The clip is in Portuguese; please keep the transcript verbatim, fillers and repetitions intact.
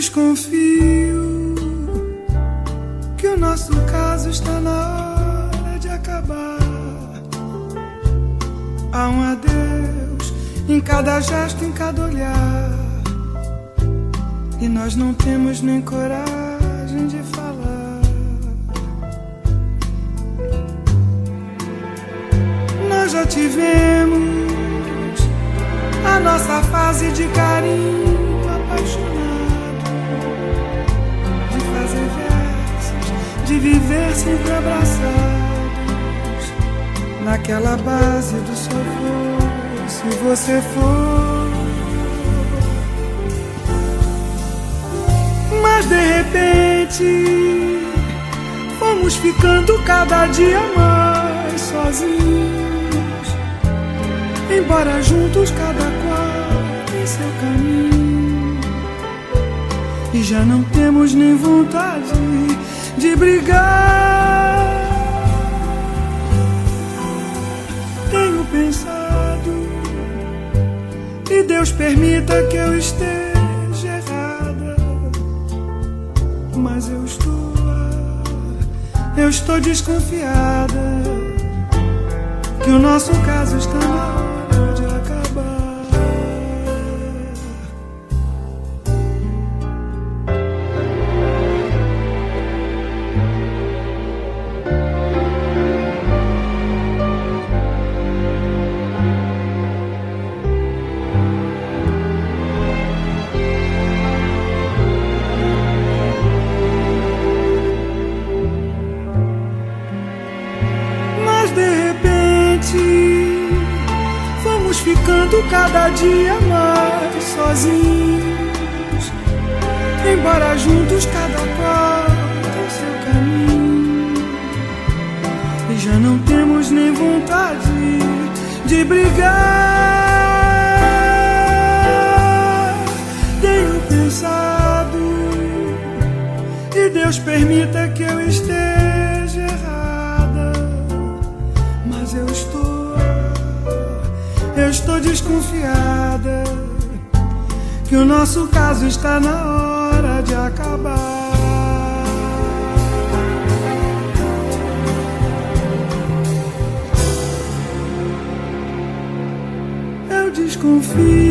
desconfio que o nosso caso está na hora de acabar. Há um adeus em cada gesto, em cada olhar, e nós não temos nem coragem de falar. Nós já tivemos a nossa fase de carinho apaixonado, de fazer versos, de viver sempre abraçados, naquela base do só vou se você for. Mas de repente fomos ficando cada dia mais sozinhos, embora juntos cada qual tem seu caminho, e já não temos nem vontade de brigar. Tenho pensado, e Deus permita que eu esteja errada, mas eu estou, eu estou desconfiada que o nosso caso está na hora de acabar. Mas de repente fomos ficando cada dia mais sozinhos, embora juntos cada qual tem seu caminho, e já não temos nem vontade de brigar. Tenho pensado, e Deus permita que eu esteja errada, mas eu estou, eu estou desconfiada que o nosso caso está na hora de acabar. Eu desconfio